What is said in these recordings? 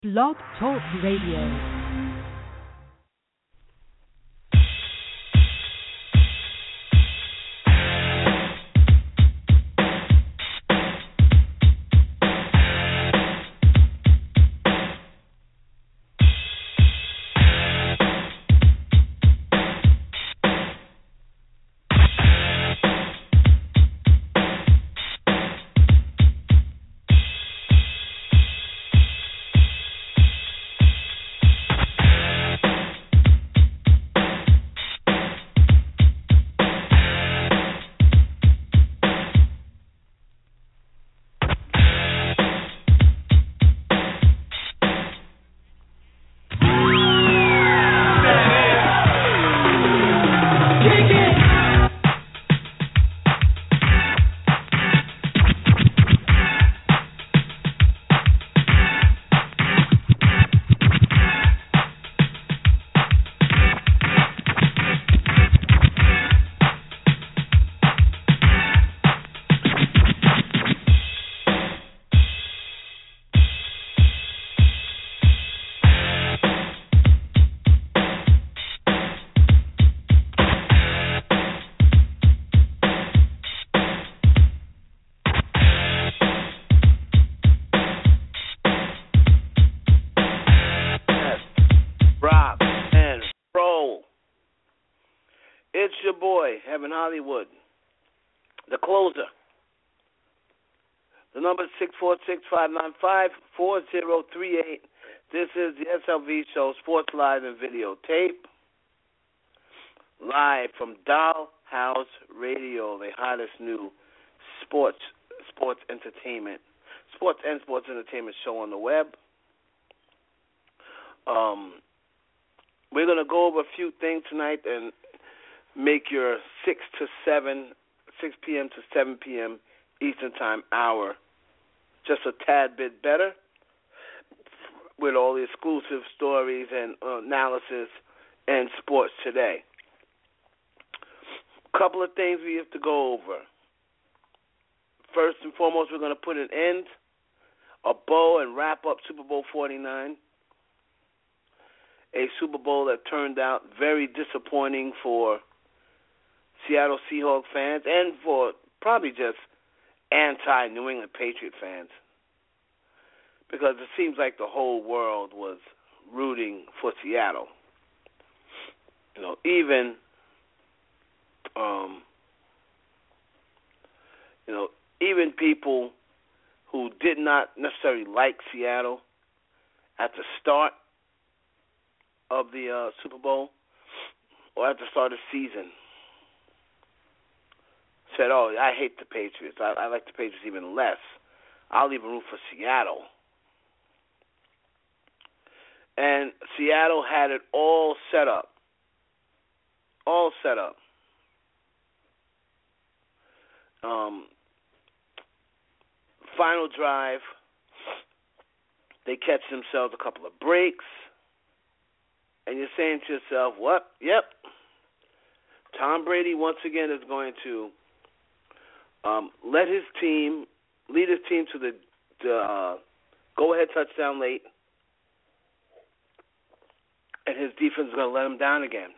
Blog Talk Radio. It's your boy, Heaven Hollywood, the closer. The number is 646-595-4038. This is the SLV Show, Sports Live and Videotape. Live from Dollhouse Radio, the hottest new sports entertainment show on the web. We're going to go over a few things tonight and make your 6 p.m. to 7 p.m. Eastern Time hour just a tad bit better with all the exclusive stories and analysis and sports today. A couple of things we have to go over. First and foremost, we're going to put an end, a bow, and wrap up Super Bowl 49. A Super Bowl that turned out very disappointing for Seattle Seahawks fans and for probably just anti-New England Patriot fans, because it seems like the whole world was rooting for Seattle. Even even people who did not necessarily like Seattle at the start of the Super Bowl or at the start of the season said, "Oh, I hate the Patriots. I like the Patriots even less. I'll even root for Seattle." And Seattle had it all set up. All set up. Final drive, they catch themselves a couple of breaks, and you're saying to yourself, "What? Yep. Tom Brady once again is going to lead his team to the go-ahead touchdown late, and his defense is going to let him down again."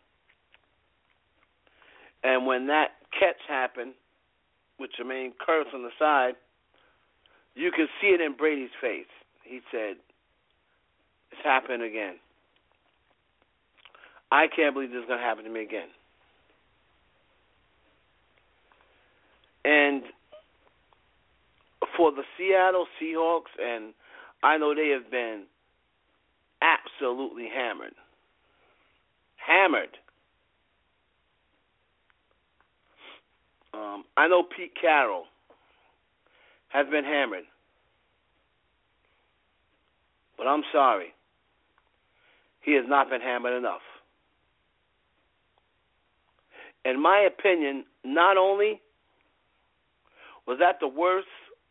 And when that catch happened with Jermaine Kearse on the side, you could see it in Brady's face. He said, "It's happened again. I can't believe this is going to happen to me again." And for the Seattle Seahawks, and I know they have been absolutely hammered. I know Pete Carroll has been hammered, but I'm sorry, he has not been hammered enough. In my opinion, not only was that the worst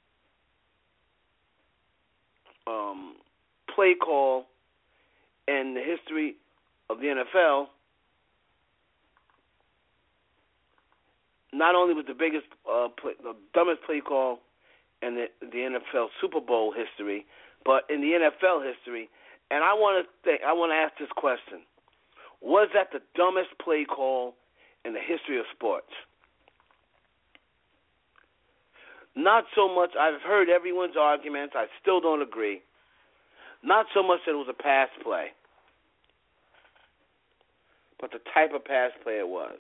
play call in the history of the NFL, not only was the the dumbest play call in the NFL Super Bowl history, but in the NFL history, and I want to ask this question: was that the dumbest play call in the history of sports? Not so much. I've heard everyone's arguments. I still don't agree. Not so much that it was a pass play, but the type of pass play it was.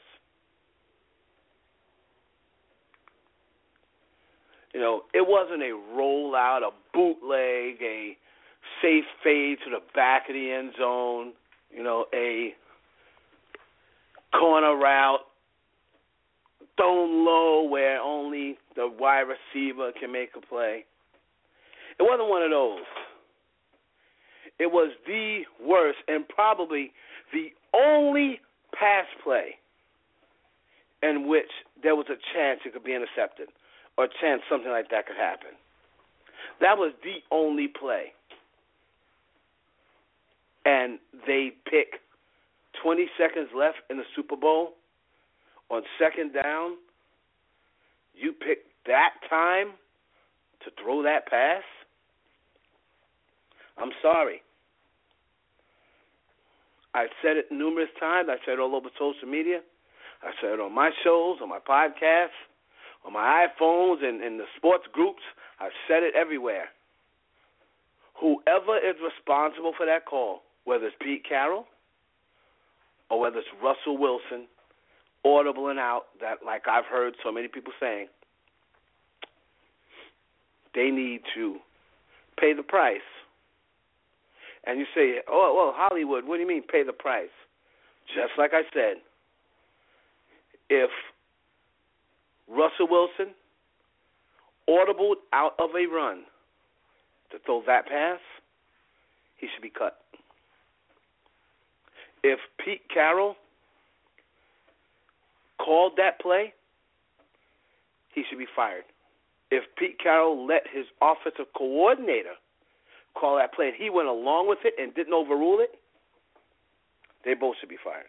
You know, it wasn't a rollout, a bootleg, a safe fade to the back of the end zone, you know, a corner route, thrown low where only the wide receiver can make a play. It wasn't one of those. It was the worst and probably the only pass play in which there was a chance it could be intercepted or a chance something like that could happen. That was the only play. And they pick 20 seconds left in the Super Bowl on second down. You pick that time to throw that pass? I'm sorry. I've said it numerous times. I've said it all over social media. I've said it on my shows, on my podcasts, on my iPhones, and in the sports groups. I've said it everywhere. Whoever is responsible for that call, whether it's Pete Carroll or whether it's Russell Wilson, audible and out, that like I've heard so many people saying, they need to pay the price. And you say, oh, well, Hollywood, what do you mean pay the price? Just like I said, if Russell Wilson audibled out of a run to throw that pass, he should be cut. If Pete Carroll called that play, he should be fired. If Pete Carroll let his offensive coordinator call that play and he went along with it and didn't overrule it, they both should be fired.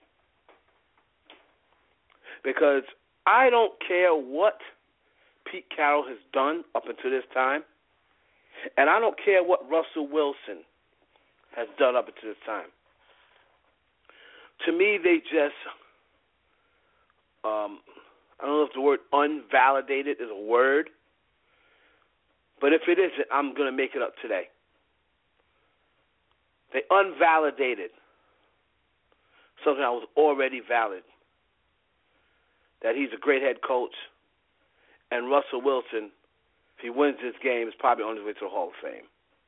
Because I don't care what Pete Carroll has done up until this time, and I don't care what Russell Wilson has done up until this time. To me, they just, I don't know if the word unvalidated is a word, but if it isn't, I'm going to make it up today. They unvalidated something that was already valid, that he's a great head coach, and Russell Wilson, if he wins this game, is probably on his way to the Hall of Fame.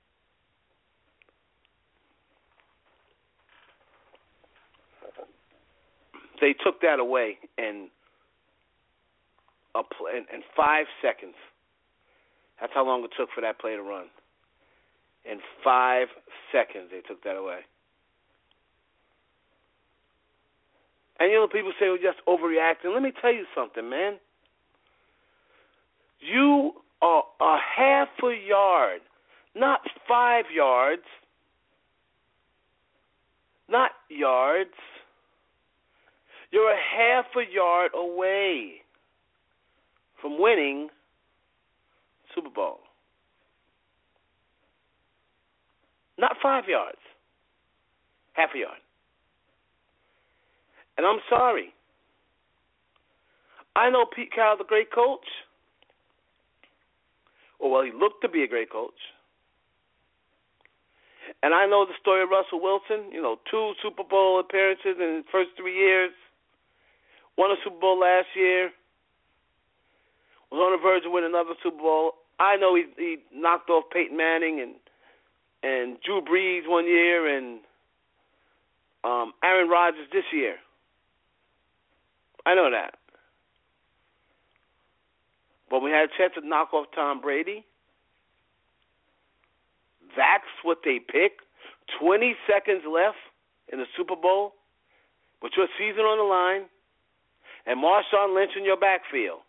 They took that away in 5 seconds. That's how long it took for that play to run. In 5 seconds, they took that away. And, you know, people say we're just overreacting. Let me tell you something, man. You are a half a yard, not 5 yards, not yards. You're a half a yard away from winning Super Bowl. Not 5 yards, half a yard. And I'm sorry. I know Pete Carroll's a great coach. Or, well, he looked to be a great coach. And I know the story of Russell Wilson, 2 Super Bowl appearances in his first 3 years, won a Super Bowl last year, was on the verge of winning another Super Bowl. I know he knocked off Peyton Manning and Drew Brees one year and Aaron Rodgers this year. I know that. But we had a chance to knock off Tom Brady. That's what they picked. 20 seconds left in the Super Bowl with your season on the line and Marshawn Lynch in your backfield.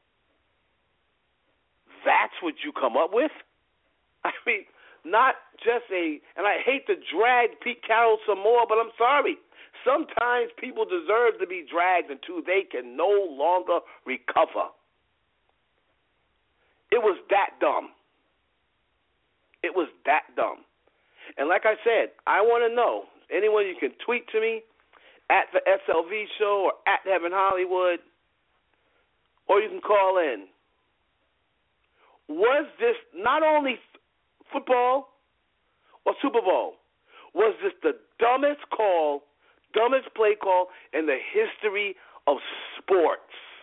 That's what you come up with? I mean, not just and I hate to drag Pete Carroll some more, but I'm sorry. Sometimes people deserve to be dragged until they can no longer recover. It was that dumb. It was that dumb. And like I said, I want to know, anyone you can tweet to me at the SLV Show or at Heaven Hollywood, or you can call in. Was this not only football or Super Bowl, was this the dumbest play call in the history of sports?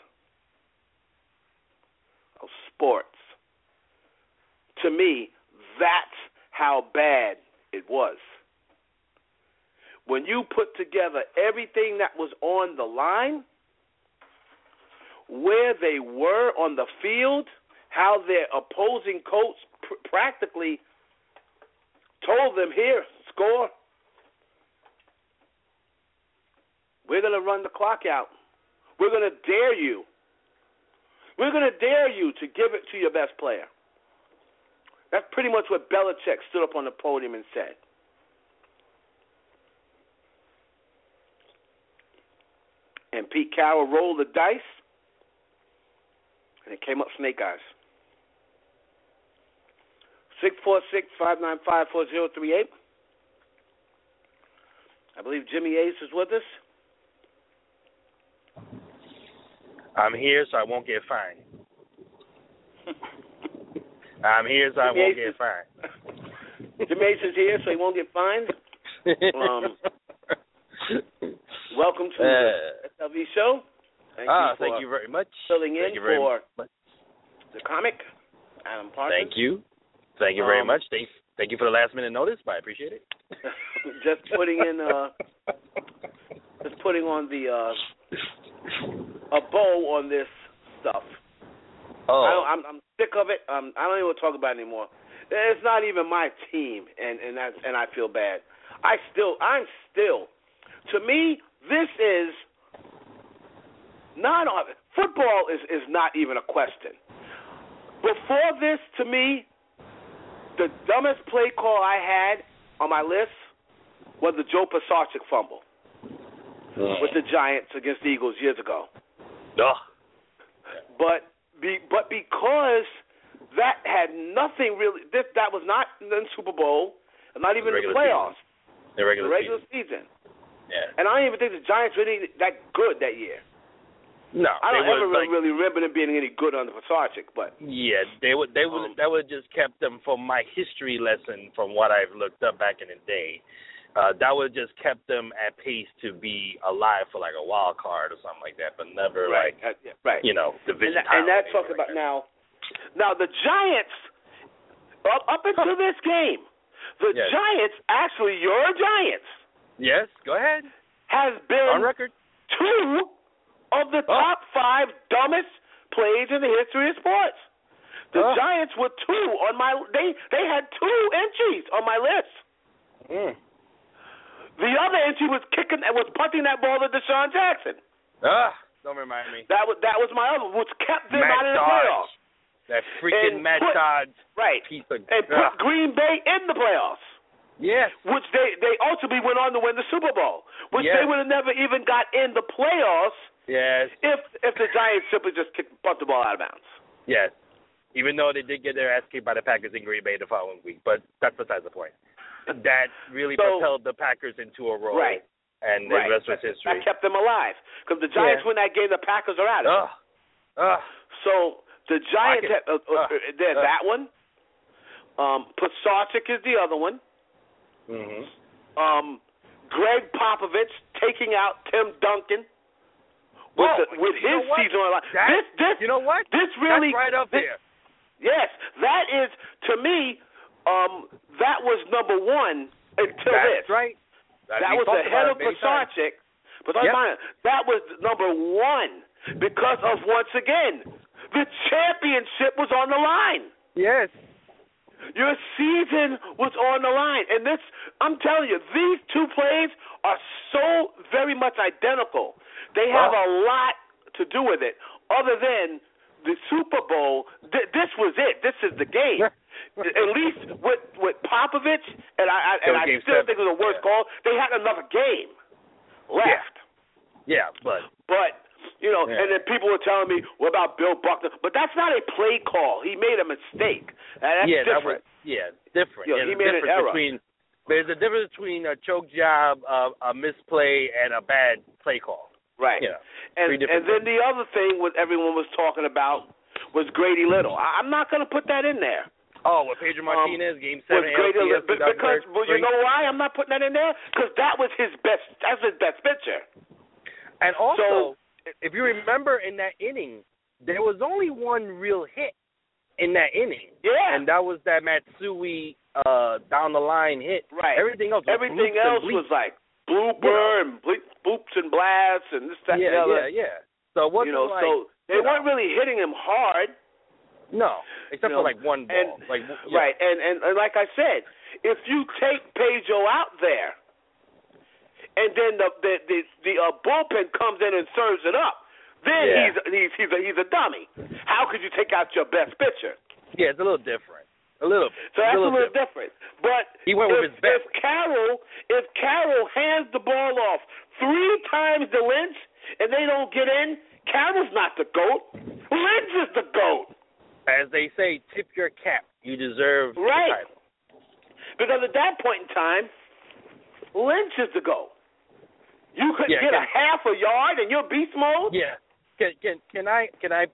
To me, that's how bad it was. When you put together everything that was on the line, where they were on the field, how their opposing coach practically told them, here, score. We're going to run the clock out. We're going to dare you. We're going to dare you to give it to your best player. That's pretty much what Belichick stood up on the podium and said. And Pete Carroll rolled the dice, and it came up snake eyes. 646-595-4038. I believe Jimmy Ace is with us. I'm here so I won't get fined. I'm here so I won't get fined. Jimmy Ace is here so he won't get fined. Welcome to the SLV Show. Thank you very much. Filling in for the comic, Adam Parsons. Thank you. Thank you very much. Thank you for the last minute notice. I appreciate it. Just putting on the a bow on this stuff. Oh, I'm sick of it. I don't even want to talk about it anymore. It's not even my team, and I feel bad. I'm still. To me, this is not football. Is not even a question. Before this, to me, the dumbest play call I had on my list was the Joe Pisarcik fumble with the Giants against the Eagles years ago. But because that had nothing really, that was not in the Super Bowl, and not even the playoffs, the regular season. Yeah. And I don't even think the Giants were really that good that year. No, I don't ever really remember them being any good under Pisarcik, but yeah, that would just kept them from my history lesson from what I've looked up back in the day. That would just kept them at pace to be alive for like a wild card or something like that, but never division. And that's talking about now. Now the Giants, up until this game, the Giants, actually your Giants. Yes, go ahead. Has been on record 2 of the top 5 dumbest plays in the history of sports. The Giants were 2 on my. They had 2 entries on my list. The other entry was punting that ball to Deshaun Jackson. Don't remind me. That was my other, which kept them out of the playoffs. That freaking Matt Todd piece of put Green Bay in the playoffs. Yes. Which they ultimately went on to win the Super Bowl. Which they would have never even got in the playoffs. Yes. If the Giants simply just pumped the ball out of bounds. Yes. Even though they did get their ass kicked by the Packers in Green Bay the following week, but that's besides the point. That really propelled the Packers into a role. Right. And the rest was history. That kept them alive. Because the Giants win that game, the Packers are out of it. So the Giants they're that one. Pisarcik is the other one. Greg Popovich taking out Tim Duncan with his season on the line. This, you know what? This really, that's right up there. Yes, that is, to me, that was number 1 until this. That's right. That was ahead of Pisarcik. But that was number 1 because of, once again, the championship was on the line. Yes. Your season was on the line. And this, I'm telling you, these 2 plays are so very much identical. They have a lot to do with it, other than the Super Bowl. This was it. This is the game. At least with Popovich, and I still think it was a worse call, they had another game left. Yeah, but and then people were telling me, what about Bill Buckner? But that's not a play call. He made a mistake. That's different. Different. He made an error. There's a difference between a choke job, a misplay, and a bad play call. Right. You know, and then the other thing what everyone was talking about was Grady Little. I'm not going to put that in there. Oh, with Pedro Martinez, Game 7 LCS. Because you know why I'm not putting that in there? Because that was his best. That's his best pitcher. And also, if you remember in that inning, there was only one real hit in that inning. Yeah. And that was that Matsui down the line hit. Right. Everything else was like blooper and bloops and blasts and this, that, and the other. Yeah. So it wasn't so they weren't really hitting him hard. No, except for like one ball. Right. And like I said, if you take Pedro out there, and then the bullpen comes in and serves it up, then he's a dummy. How could you take out your best pitcher? Yeah, it's a little different. A little bit. So that's a little different. But he went with his best. If Carroll hands the ball off 3 times to Lynch and they don't get in, Carroll's not the GOAT. Lynch is the GOAT. As they say, tip your cap. You deserve the title. Because at that point in time, Lynch is the GOAT. You could get a half a yard and you're beast mode? Yeah. Can I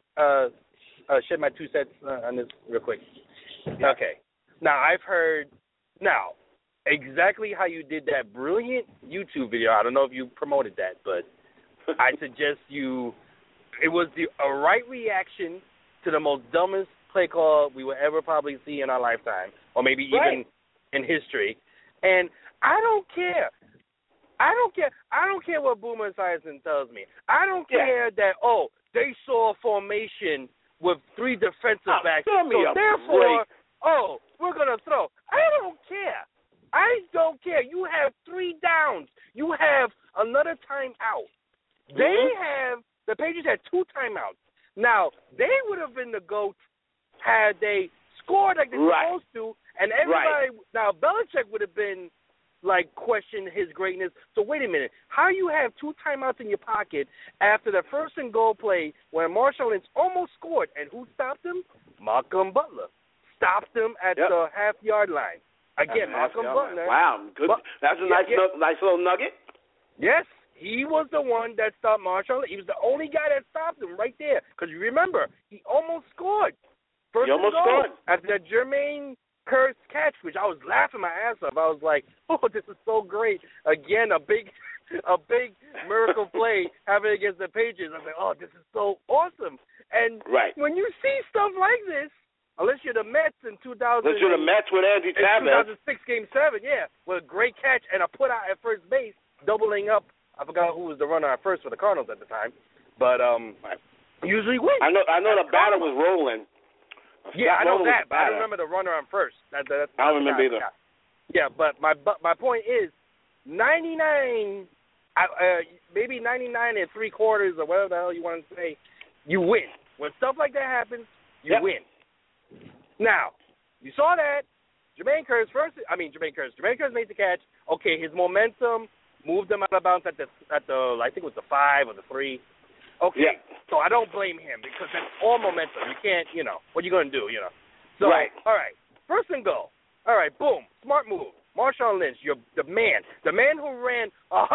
shed my 2 cents on this real quick? Yeah. Okay. Now, I've heard exactly how you did that brilliant YouTube video. I don't know if you promoted that, but I suggest it was a right reaction to the most dumbest play call we will ever probably see in our lifetime, or maybe even in history. And I don't care. I don't care what Boomer Esiason tells me. I don't care that, they saw a formation with 3 defensive backs. So therefore, we're going to throw. I don't care. I don't care. You have 3 downs. You have another timeout. The Patriots had 2 timeouts. Now, they would have been the GOAT had they scored like they were supposed to, and everybody, now Belichick would have been, question his greatness. So wait a minute. How you have 2 timeouts in your pocket after the first and goal play when Marshawn Lynch almost scored, and who stopped him? Malcolm Butler. Stopped him at the half-yard line. Again, Malcolm Butler. Wow, good. That's a nice little nugget. Yes. He was the one that stopped Marshawn. He was the only guy that stopped him right there. Because you remember, he almost scored. He almost scored. After that Jermaine Kearse catch, which I was laughing my ass off. I was like, this is so great. Again, a big miracle play happening against the Patriots. I'm like, this is so awesome. And when you see stuff like this, unless you're the Mets in 2000. Unless you're the Mets with Andy Chavez. 2006 Game 7, with a great catch and a put out at first base, doubling up. I forgot who was the runner at first for the Cardinals at the time, but usually wins. I know the batter was rolling. I know that, but I don't remember the runner on first. That's I don't remember either. Yeah, but my point is, 99, maybe 99 and 3/4 or whatever the hell you want to say, you win. When stuff like that happens, you win. Now, you saw that. Jermaine Kearse made the catch. Okay, his momentum moved them out of bounds at the I think it was the 5 or the 3. Okay, so I don't blame him because that's all momentum. You can't, what are you going to do, So, all right, first and goal. All right, boom, smart move. Marshawn Lynch, you're the man who ran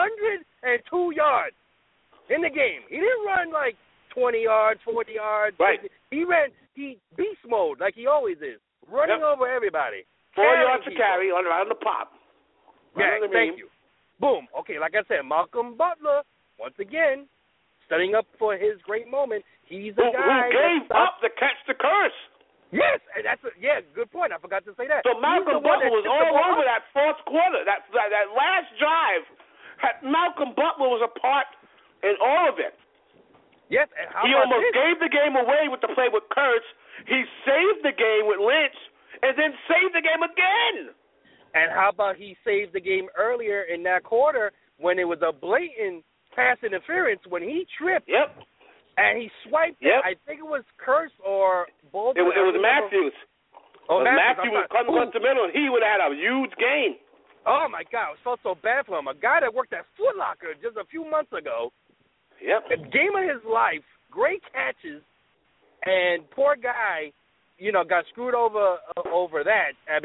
102 yards in the game. He didn't run like 20 yards, 40 yards. Right. He beast mode like he always is, running over everybody. 4 yards to carry on the pop. Thank you. Boom. Okay, like I said, Malcolm Butler, once again, setting up for his great moment. He's the guy who gave up the catch to Kearse. Yes, and that's good point. I forgot to say that. So Malcolm Butler was all over that fourth quarter. That last drive, Malcolm Butler was a part in all of it. Yes, and he almost gave the game away with the play with Kearse. He saved the game with Lynch, and then saved the game again. And how about he saved the game earlier in that quarter when it was a blatant pass interference when he tripped. And he swiped it. I think it was Kearse or Baldwin. It was Matthews. Matthews was coming across the middle, and he would have had a huge gain. Oh, my God. I felt so bad for him. A guy that worked at Foot Locker just a few months ago. The game of his life, great catches, and poor guy, got screwed over that. I mean,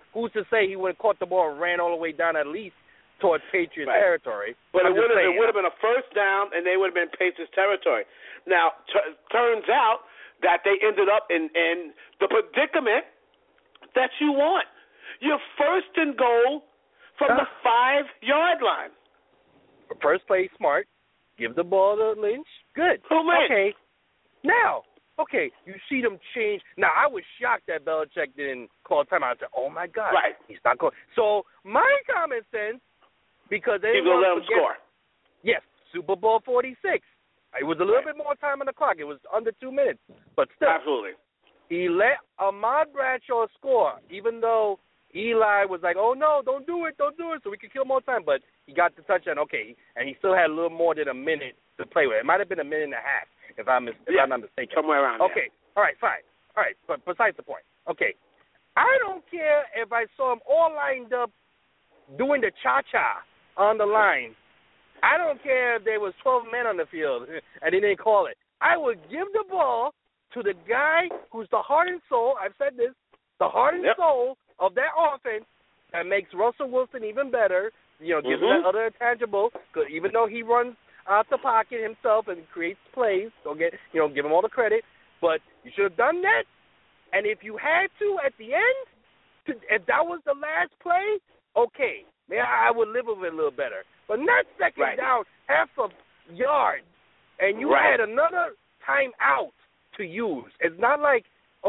who's to say he would have caught the ball and ran all the way down at least towards Patriots territory? But it would have been a first down, and they would have been Patriots territory. Now, turns out that they ended up in the predicament that you want. You're first and goal from the 5-yard line. First play, smart. Give the ball to Lynch. Good. Okay. Now, you see them change. Now, I was shocked that Belichick didn't call timeout. I said, oh, my God. Right. He's not going. So, my common sense, because they he's going to let him score. Yes, Super Bowl 46. It was a little bit more time on the clock. It was under 2 minutes. But still. Absolutely. He let Ahmad Bradshaw score, even though Eli was like, oh, no, don't do it, so we can kill more time. But he got the touchdown, and he still had a little more than a minute to play with. It might have been a minute and a half, if I'm not mistaken. Somewhere around there. Okay, all right, fine. All right, but besides the point. Okay, I don't care if I saw them all lined up doing the cha-cha on the line. I don't care if there was 12 men on the field and they didn't call it. I would give the ball to the guy who's the heart and soul, I've said this, the heart and soul of that offense that makes Russell Wilson even better, gives him that other intangible, because even though he runs out the pocket himself and creates plays, give him all the credit, but you should have done that. And if you had to at the end, if that was the last play, okay, maybe I would live with it a little better. But not second down, half a yard, and you had another timeout to use. It's not like,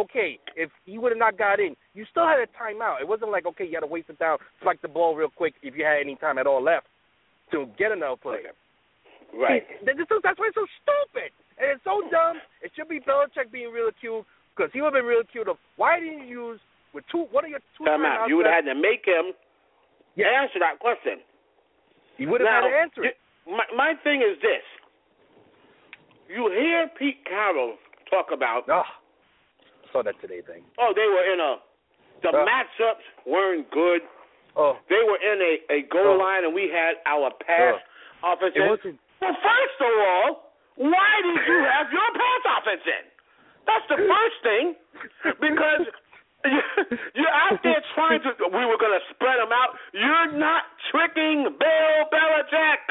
if he would have not got in, you still had a timeout. It wasn't like, you had to waste it down, spike the ball real quick if you had any time at all left to get another play. Right. That's why it's so stupid. And it's so dumb. It should be Belichick being ridiculed, because he would have been ridiculed of, why didn't you use one of your two timeouts? You would have had to make him answer that question. He would have had to answer it. My thing is this. You hear Pete Carroll talk about... I saw that today thing. They were in the matchups weren't good. They were in a goal line, and we had our pass offense in. Well, first of all, why did you have your pass offense in? That's the first thing, because you're out there trying to. We were going to spread them out. You're not tricking Bill Belichick.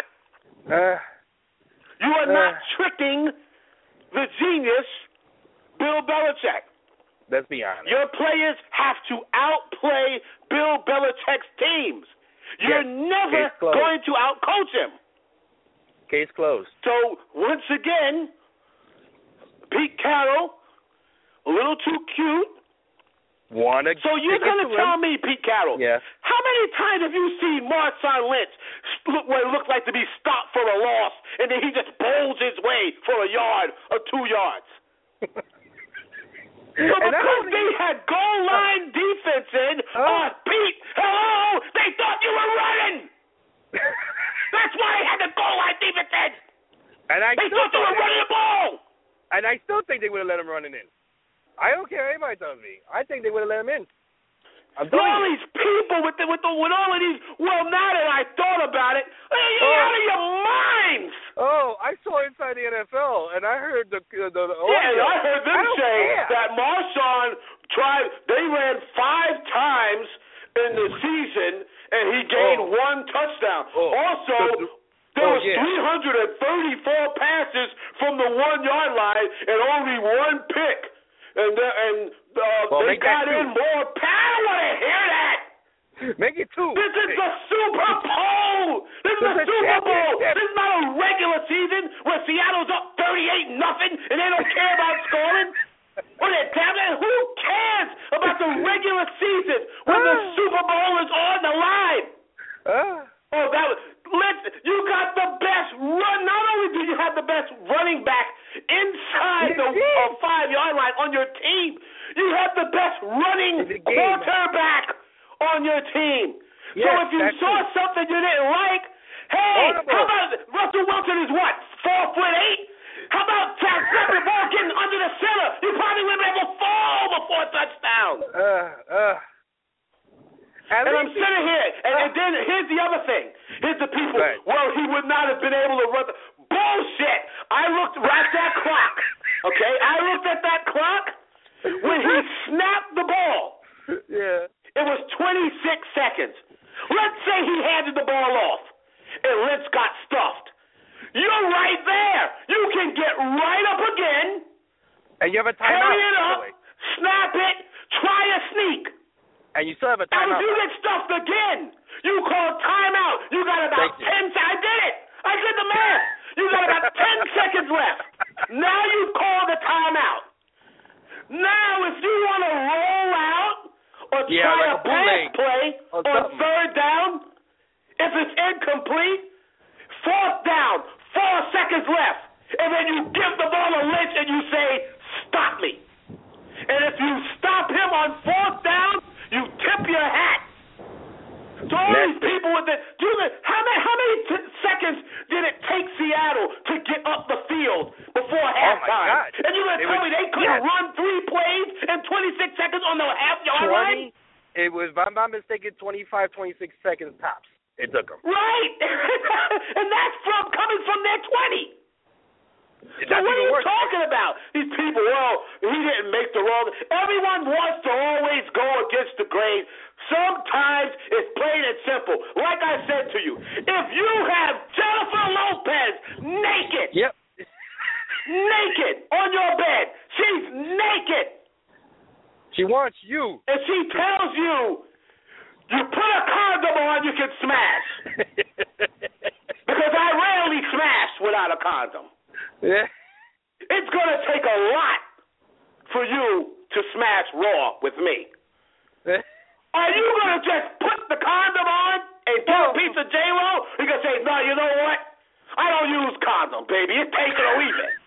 You are not tricking the genius Bill Belichick. Let's be honest. Your players have to outplay Bill Belichick's teams. You're never going to outcoach him. Case closed. So, once again, Pete Carroll, a little too cute. So you're going to tell me, Pete Carroll, how many times have you seen Marshawn Lynch look what it looked like to be stopped for a loss, and then he just bowls his way for a yard or 2 yards? So because they had goal line defense in, Pete, hello, they thought you were running. That's why they had the goal line defense in. And they thought they were running the ball. And I still think they would have let him run it in. I don't care what anybody tells me. I think they would have let him in. All these people with all of these. Well, now that I thought about it, you're out of your minds. I saw Inside the NFL, and I heard the audio. I heard them say that Marshawn tried. They ran 5 times in the season, and he gained 1 touchdown. Also, there was 334 passes from the 1-yard line and only 1 pick. And they got in more. I don't want to hear that. Make it 2. This is the Super Bowl. This is the Super Bowl. This is not a regular season where Seattle's up 38-0 and they don't care about scoring. Who cares about the regular season when the Super Bowl is on the line? You got the best run. Not only do you have the best running back inside the 5-yard line on your team, you have the best running quarterback on your team. So if you saw something you didn't like, hey, how about Russell Wilson is what, 4'8"? How about the ball getting under the center? You probably wouldn't be able to fall before a touchdown. And I'm sitting here, and then here's the other thing. Here's the people. Well, he would not have been able to run. Bullshit. I looked at that clock. Okay? I looked at that clock when he snapped the ball. It was 20 ball off, and Lynch got stuffed. You're right there. You can get right up again. And you have a timeout. Hurry it up, snap it, try a sneak. And you still have a And timeout. if you get stuffed again, you call timeout. You got about 10 seconds. I did it. I did the math. You got about 10 seconds left. Now you call the timeout. Now, if you want to roll out or try a pass play on third down, if it's incomplete, fourth down, 4 seconds left, and then you give the ball to Lynch and you say, stop me. And if you stop him on fourth down, you tip your hat. So all these people with how many seconds did it take Seattle to get up the field before halftime? And you're going to tell me they couldn't run 3 plays in 26 seconds on the half-yard line? It was, if I'm not mistaken, 25, 26 seconds tops. It took them. Right. And that's coming from their 20. So what are you talking about? These people, he didn't make the wrong. Everyone wants to always go against the grain. Sometimes it's plain and simple. Like I said to you, if you have Jennifer Lopez naked, naked on your bed, she's naked. She wants you. And she tells you, you put a condom on, you can smash. Because I rarely smash without a condom. Yeah. It's going to take a lot for you to smash Raw with me. Are you going to just put the condom on and give a piece of J-Lo? You're going to say, no, you know what? I don't use condom, baby. It's take it or leave it.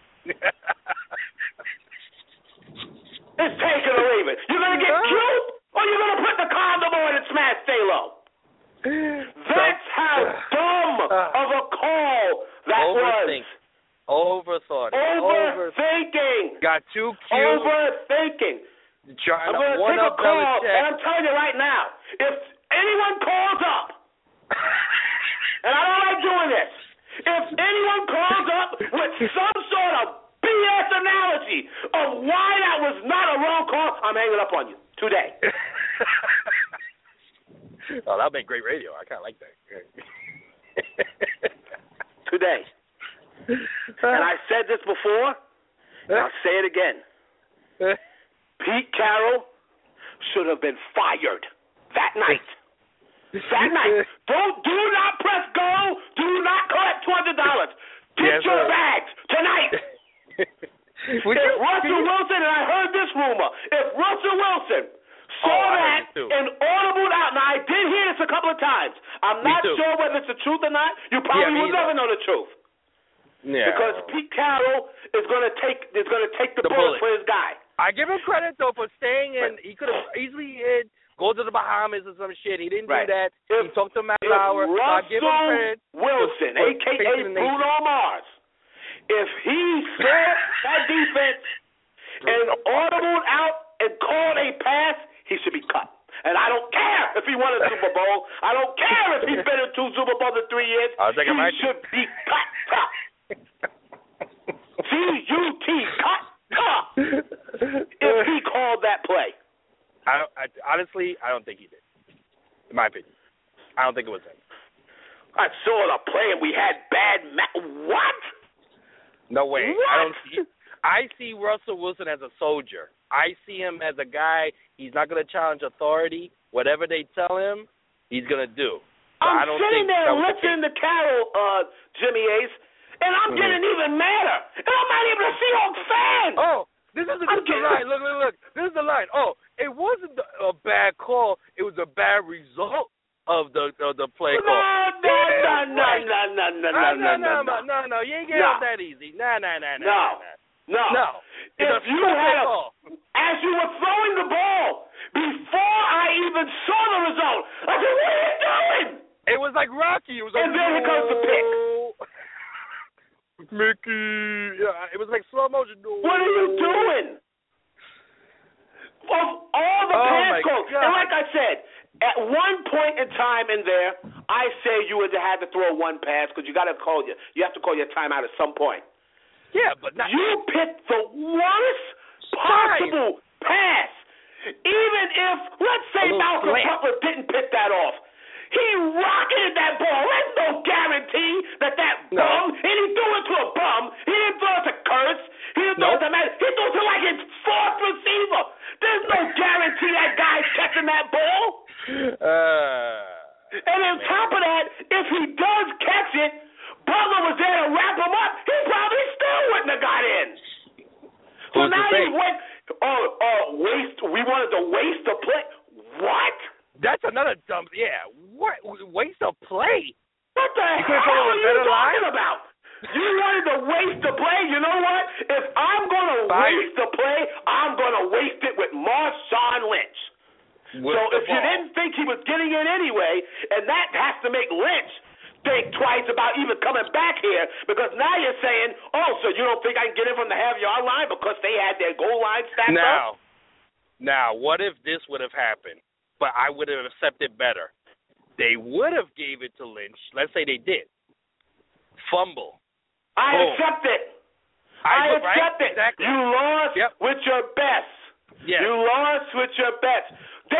It's take it or leave it. You're going to get cute or you're going to put the condom on and smash J-Lo? That's how dumb of a call that was. Overthought. Overthinking. Got too cute. Overthinking. Trying I'm going to take a call, and I'm telling you right now, if anyone calls up, and I don't like doing this, if anyone calls up with some sort of BS analogy of why that was not a wrong call, I'm hanging up on you today. Oh, that would make great radio. I kind of like that. Today. And I said this before, and I'll say it again. Pete Carroll should have been fired that night. That night. Do not press go. Do not collect $200. Get your bags tonight. If Russell Wilson, and I heard this rumor, if Russell Wilson saw that and audibled out, now I did hear this a couple of times. I'm not sure whether it's the truth or not. You probably will never know the truth. Yeah. Because Pete Carroll is going to take the bullet for his guy. I give him credit though for staying in. He could have easily go to the Bahamas or some shit. He didn't do that. He talked to Matt Lauer. I give him credit. Wilson, a.k.a. Bruno Mars, if he saw that defense and audibled out and called a pass, he should be cut. And I don't care if he won a Super Bowl. I don't care if he's been in 2 Super Bowls in 3 years. He should be cut. C-U-T, cut. If he called that play. Honestly, I don't think he did. In my opinion. I don't think it was him. I saw the play and we had bad what? No way. What? I see Russell Wilson as a soldier. I see him as a guy, he's not going to challenge authority. Whatever they tell him, he's going to do. I'm sitting there listening to Carroll, Jimmy Ace, and I'm getting even madder. And I'm not even a Seahawks fan. Oh, this is the line. Look. This is the line. Oh, it wasn't a bad call. It was a bad result of the play call. No. You ain't getting off that easy. No. If you had as you were throwing the ball, before I even saw the result, I said, what are you doing? It was like Rocky. It was like, and then here comes the pick. Mickey. Yeah, it was like slow motion. What are you doing? Of all the pass calls, and like I said, at one point in time in there, I say you would have had to throw one pass because you got to call you have to call your timeout at some point. Yeah, but not. You picked the worst possible pass. Even if, let's say Malcolm Butler didn't pick that off, He rocketed that ball. There's no guarantee that bum, and he threw it to a bum. He didn't throw it to Curse. He didn't throw it to Matt. He threw it to like his fourth receiver. There's no guarantee that guy's catching that ball. And on top of that, if he does catch it, Butler was there to wrap him up. He probably still wouldn't have got in. So now he went, waste. We wanted to waste the play. What? That's another dumb. Yeah. What? Waste a play? What the hell are you talking about? You wanted to waste the play. You know what? If I'm going to waste the play, I'm going to waste it with Marshawn Lynch. So if you didn't think he was getting in anyway, and that has to make Lynch think twice about even coming back here, because now you're saying, so you don't think I can get in from the half-yard line because they had their goal line stacked up? Now, what if this would have happened, but I would have accepted better? They would have gave it to Lynch. Let's say they did. Fumble. I accept it. I accept it. Exactly. You lost with your best. Yes. You lost with your best.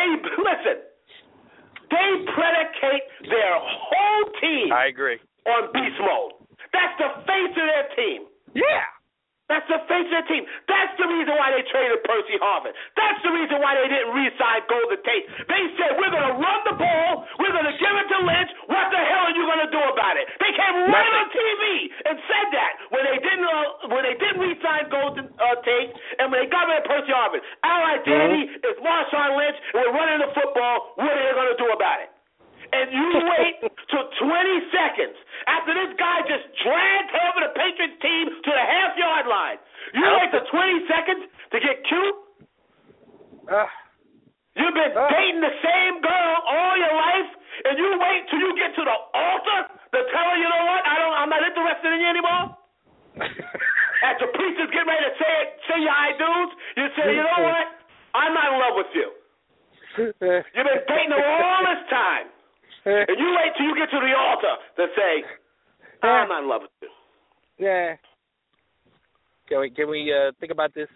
They predicate their whole team on beast mode. That's the face of their team. Yeah. That's the face of their team. That's the reason why they traded Percy Harvin. That's the reason why they didn't re-sign Golden Tate. They said, we're going to run the ball. We're going to give it to Lynch. What the hell are you going to do about it? They came right on TV and said that when they didn't re-sign Golden Tate and when they got rid of Percy Harvin. Our identity is Marshawn Lynch, and we're running the football. What are they going to do about it? And you wait till 20 seconds after this guy just dragged over the Patriots team to the half-yard line. You wait till 20 seconds to get cute? You've been dating the same girl all your life, and you wait till you get to the altar to tell her, you know what, I'm not interested in you anymore? As the priest is getting ready to say your I do's, you say, you know what, I'm not in love with you. You've been dating her all this time. And you wait till you get to the altar to say, I'm not in love with you. Yeah. Can we think about this?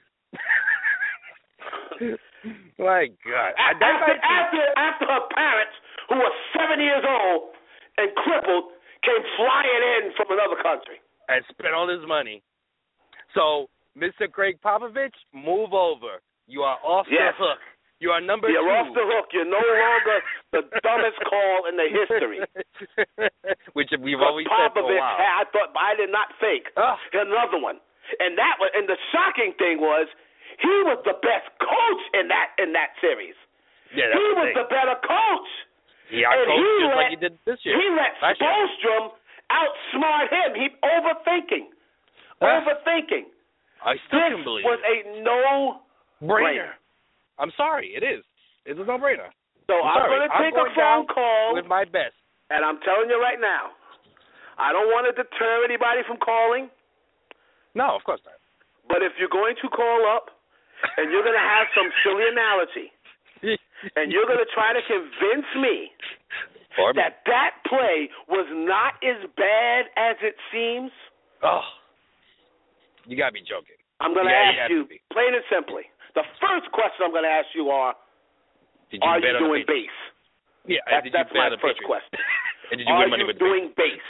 My God. After her parents, who were 7 years old and crippled, came flying in from another country. And spent all his money. So, Mr. Craig Popovich, move over. You are off the hook. You are number 2. You're off the hook. You're no longer the dumbest call in the history. Which we've always said for a while. I thought I did not fake. Another one. And the shocking thing was he was the best coach in that series. Yeah, he was the better coach. He outcoached just like he did this year. He let Spoelstra outsmart him. He overthinking. I still can believe was a no-brainer. I'm sorry, it is. It's a no-brainer. So I'm going to take a phone call with my best. And I'm telling you right now, I don't want to deter anybody from calling. No, of course not. But if you're going to call up and you're going to have some silly analogy and you're going to try to convince me that play was not as bad as it seems. You got to be joking. I'm going to ask you, plain and simply, the first question I'm going to ask you are you doing base? Yeah, that's my first question. And did you win money with doing base?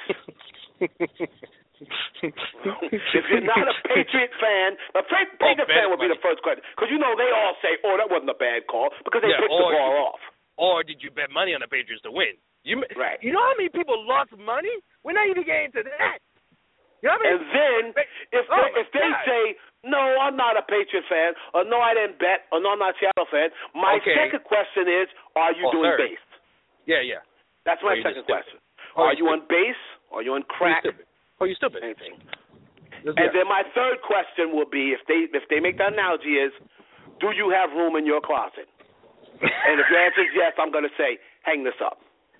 If you're not a Patriot fan, a Patriot fan would be the first question. Because, they all say, that wasn't a bad call because they picked the ball off. Or did you bet money on the Patriots to win? Right. You know how many people lost money? We're not even getting to that. You know what I mean? And then, if they say, no, I'm not a Patriot fan, or no, I didn't bet, or no, I'm not a Seattle fan, my second question is, are you doing base? Yeah. That's my second question. Are you on base? Are you on crack? You stupid. Anything. And then my third question will be, if they make that analogy is, do you have room in your closet? And if your answer is yes, I'm going to say, hang this up.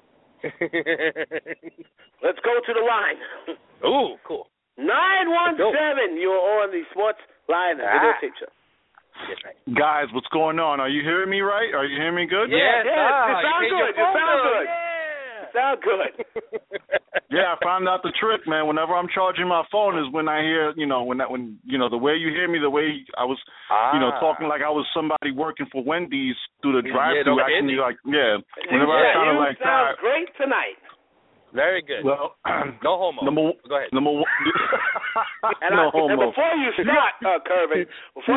Let's go to the line. Ooh, cool. 917, you're on the Sports Line video picture. Guys, what's going on? Are you hearing me right? Are you hearing me good? Yes. You sound good. Yeah, found out the trick, man. Whenever I'm charging my phone is when I hear, when the way you hear me, the way I was, talking like I was somebody working for Wendy's through the drive-thru, acting like, whenever I sounded like that. You sound great tonight. Very good. Well, no homo. Go ahead. Number one. And before you start, Kervin,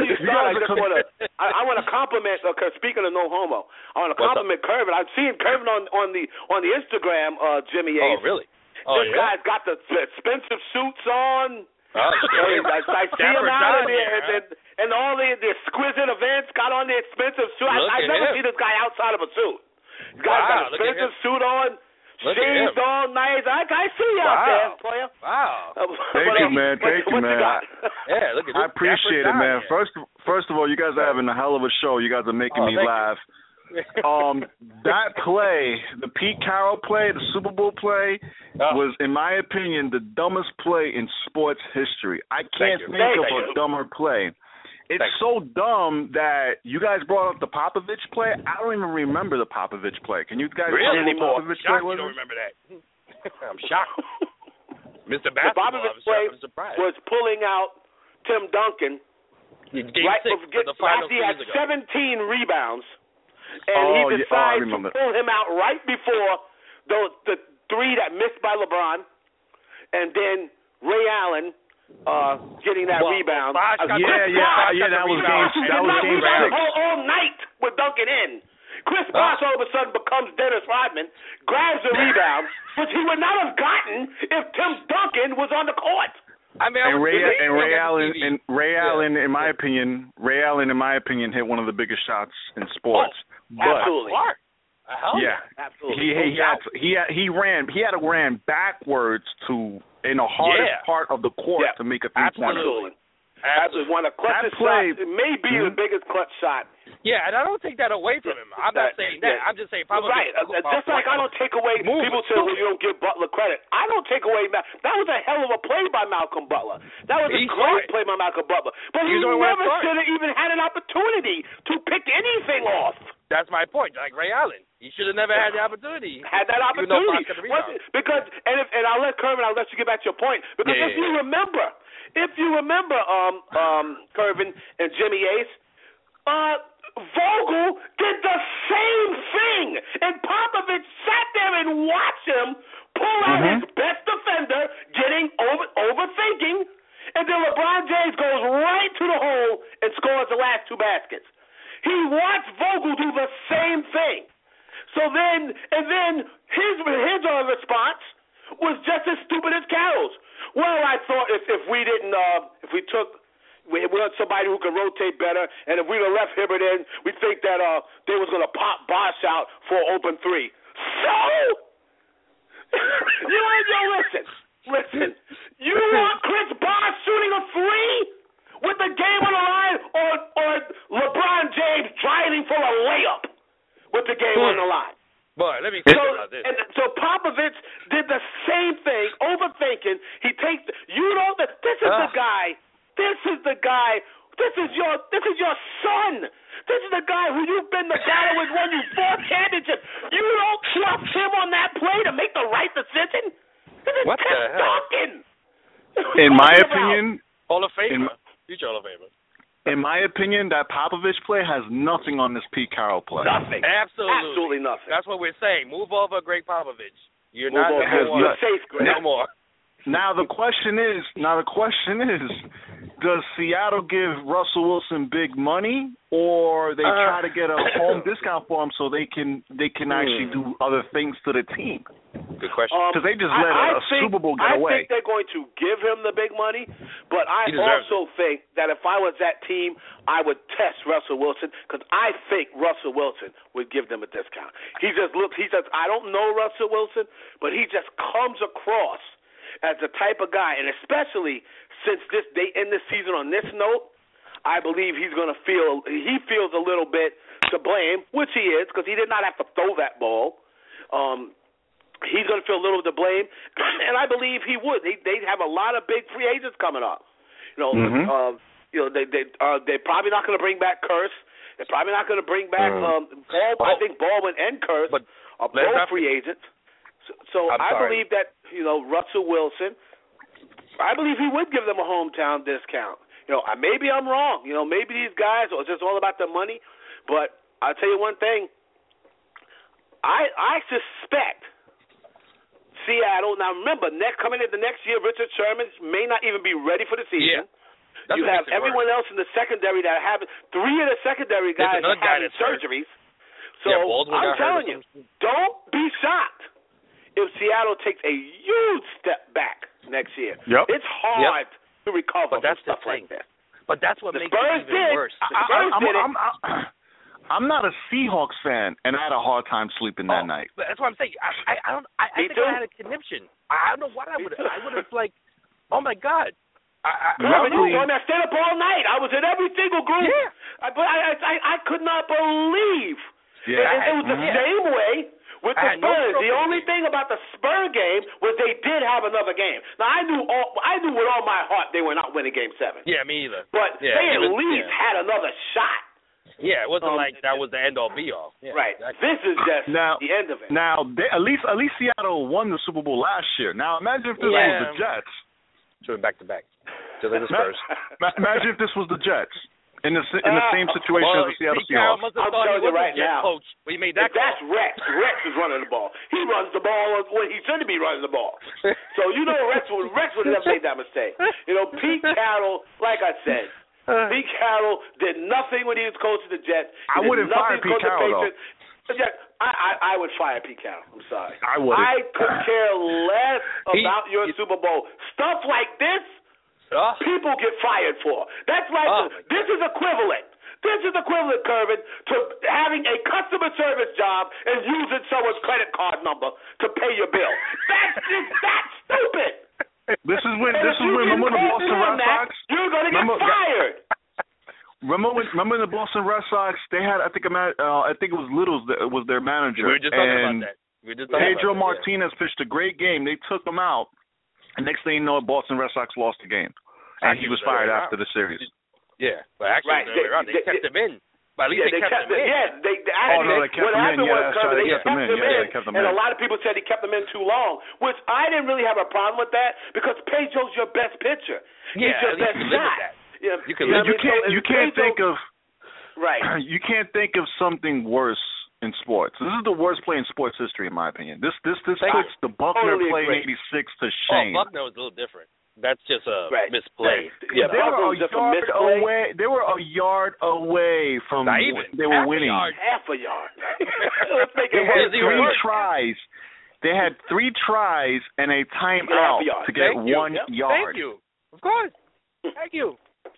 I want to compliment. Speaking of no homo, I want to compliment Kervin. I've seen Kervin on the Instagram, Jimmy Ace. Oh, really? This guy's got the expensive suits on. I see him out there, and all the exquisite events got on the expensive suit. I've never seen this guy outside of a suit. This guy's got an expensive suit on. Shaved all nice. I see you out there, player. Wow. Thank you, man. Yeah, look at this. I appreciate it, man. First of all, you guys are having a hell of a show. You guys are making me laugh. That play, the Pete Carroll play, the Super Bowl play, was, in my opinion, the dumbest play in sports history. I can't think of a dumber play. It's so dumb that you guys brought up the Popovich play. I don't even remember the Popovich play. Can you guys tell me what Popovich play was? You don't remember that. I'm shocked. Mr. The Popovich play was pulling out Tim Duncan. He had 17 rebounds, and he decided to pull him out right before the three that missed by LeBron, and then Ray Allen getting that rebound. That was game 6. All night with Duncan in. Chris Bosh all of a sudden becomes Dennis Rodman, grabs the rebound, which he would not have gotten if Tim Duncan was on the court. Ray Allen, in my opinion, hit one of the biggest shots in sports. Absolutely. Absolutely. He had to ran backwards in the hardest part of the court to make a three-pointer. Absolutely. One of the clutchest shots. It may be the biggest clutch shot. Yeah, and I don't take that away from him. I'm not saying that. I'm just saying probably. Right. Just like I don't take away, people say, well, you don't give Butler credit. I don't take away, that was a hell of a play by Malcolm Butler. That was a great play by Malcolm Butler. But he never should have even had an opportunity to pick anything off. That's my point. Like Ray Allen. He should have never had the opportunity. Because, and I'll let Kervin, I'll let you get back to your point. Because if you remember, Kervin and Jimmy Ace, Vogel did the same thing, and Popovich sat there and watched him pull out his best defender, getting overthinking, and then LeBron James goes right to the hole and scores the last 2 baskets. He watched Vogel do the same thing. So then his response was just as stupid as Carroll's. Well, I thought if we had somebody who could rotate better, and if we'd have left Hibbert in, we think that they was going to pop Bosh out for an open 3. So, listen. You want Chris Bosh shooting a 3 with the game on the line, or LeBron James driving for a layup with the game on the line? Boy, let me think about this. So Popovich did the same thing, overthinking. He takes this is the guy. This is the guy. This is your son. This is the guy who you've been the guy who has won you 4 championships. You don't trust him on that play to make the right decision? This is Tim Duncan. In my opinion, Hall of Famer. Future Hall of Famer. In my opinion, that Popovich play has nothing on this Pete Carroll play. Nothing. Absolutely nothing. That's what we're saying. Move over Greg Popovich. You're not going to safe, Greg. No more. Now the question is, does Seattle give Russell Wilson big money, or they try to get a home discount for him so they can actually do other things to the team? Good question. Because they just let a Super Bowl get away. I think they're going to give him the big money, but I also think that if I was that team, I would test Russell Wilson, because I think Russell Wilson would give them a discount. I don't know Russell Wilson, but he just comes across as the type of guy, and especially since they end this season on this note, I believe he feels a little bit to blame, which he is, because he did not have to throw that ball. He's going to feel a little to blame, and I believe he would. They have a lot of big free agents coming up. They're probably not going to bring back Curse. They're probably not going to bring back Baldwin. I think Baldwin and Curse are both free agents. So I believe that Russell Wilson, I believe he would give them a hometown discount. Maybe I'm wrong. Maybe these guys are just all about the money. But I'll tell you one thing. I suspect Seattle. Now remember, coming into next year, Richard Sherman may not even be ready for the season. Yeah. You have everyone else in the secondary that have 3 of the secondary guys are having surgeries. So I'm telling you, don't be shocked if Seattle takes a huge step back next year. Yep. It's hard to recover from stuff like that. But that's what makes it even worse. I'm not a Seahawks fan, and I had a hard time sleeping that night. That's what I'm saying. I think I had a conniption. I don't know what I would have like. Oh my God. I stayed up all night. I was in every single group. Yeah. I could not believe. Yeah. It was the same way with the Spurs. The only thing about the Spurs game was they did have another game. Now I knew with all my heart they were not winning Game 7. Yeah, me either. But they at least had another shot. Yeah, it wasn't like that was the end all be all. Yeah, right. Exactly. This is just the end of it. Now at least Seattle won the Super Bowl last year. Now imagine if this was the Jets. Doing back to back. Just like the Spurs. Imagine if this was the Jets. In the same situation as the Seattle Seahawks. I'm telling you right now. Coach. We made that that's Rex. Rex is running the ball. He runs the ball when he shouldn't be running the ball. So Rex would have made that mistake. Pete Carroll, like I said, Pete Carroll did nothing when he was coaching the Jets. I wouldn't fire Pete Carroll, though. I would fire Pete Carroll. I'm sorry. I would. I could care less about your Super Bowl. Stuff like this, people get fired for. That's like this is equivalent. This is equivalent, Kervin, to having a customer service job and using someone's credit card number to pay your bill. That's stupid. This is when remember the Boston Red Sox? You're gonna get fired. Remember the Boston Red Sox? They had I think it was Littles that was their manager. We were just talking about that. Pedro Martinez pitched a great game. They took him out. And next thing you know, Boston Red Sox lost the game. And he was fired after the series. Yeah, but actually, they kept him in. But at least they kept him in. Yeah, they kept him in. Yeah, that's right. They kept him in. Yeah, they kept him in. And a lot of people said he kept him in too long, which I didn't really have a problem with that because Pedro's your best pitcher. Yeah, he's your best shot. You can't think of right. You can't think of something worse in sports. This is the worst play in sports history, in my opinion. This puts the Buckner play in '86 to shame. Buckner was a little different. That's just a misplay. Yeah, they were a yard away. They were a yard away from. They were winning. Half a yard. They had 3 tries. They had 3 tries and a timeout to get 1 yard. Thank you. Of course. Thank you.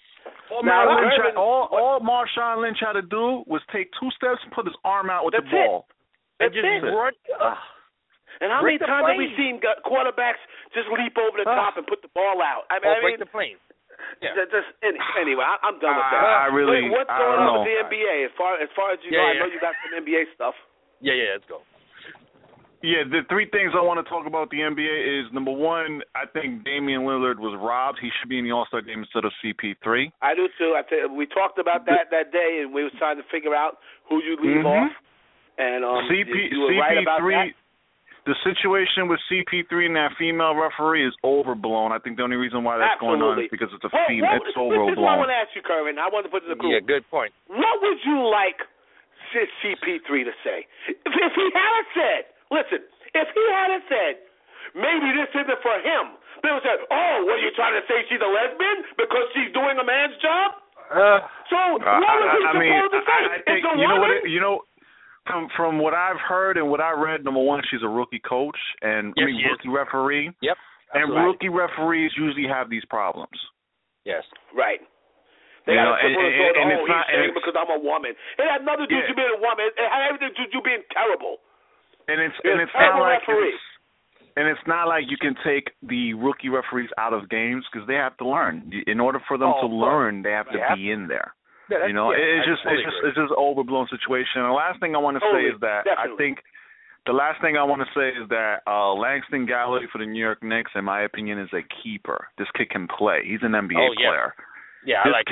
All Marshawn Lynch had to do was take 2 steps and put his arm out with the ball. And just run. And how many times have we seen quarterbacks just leap over the top and put the ball out? I mean, break the plane. Yeah. Anyway, I'm done with that. What's going on with the NBA? As far as you know, I know you got some NBA stuff. Yeah, let's go. Yeah, the 3 things I want to talk about the NBA is, number 1, I think Damian Lillard was robbed. He should be in the All-Star game instead of CP3. I do, too. We talked about that day, and we was trying to figure out who you leave off. And you were right about that. The situation with CP3 and that female referee is overblown. I think the only reason why that's going on is because it's a female. It's overblown. This is what I want to ask you, Kervin. I want to put it in the group. Yeah, good point. What would you like CP3 to say? If he had said, listen, if he had said, maybe this isn't for him, they would say, oh, what are you trying to say, she's a lesbian because she's doing a man's job? So what was he supposed to say? I think, from what I've heard and what I read, number 1, she's a rookie coach and rookie referee. Yep. And rookie referees usually have these problems. Yes. Right. They got to he's saying because I'm a woman. It had nothing to do with you being a woman. It had everything to do with you being terrible. And it's not like it's not like you can take the rookie referees out of games because they have to learn. In order for them to learn, they have to be in there. Yeah, it's just overblown situation. And the last thing I want to say is that I think the last thing I want to say is that Langston Galloway for the New York Knicks, in my opinion, is a keeper. This kid can play. He's an NBA player. Yeah, this kid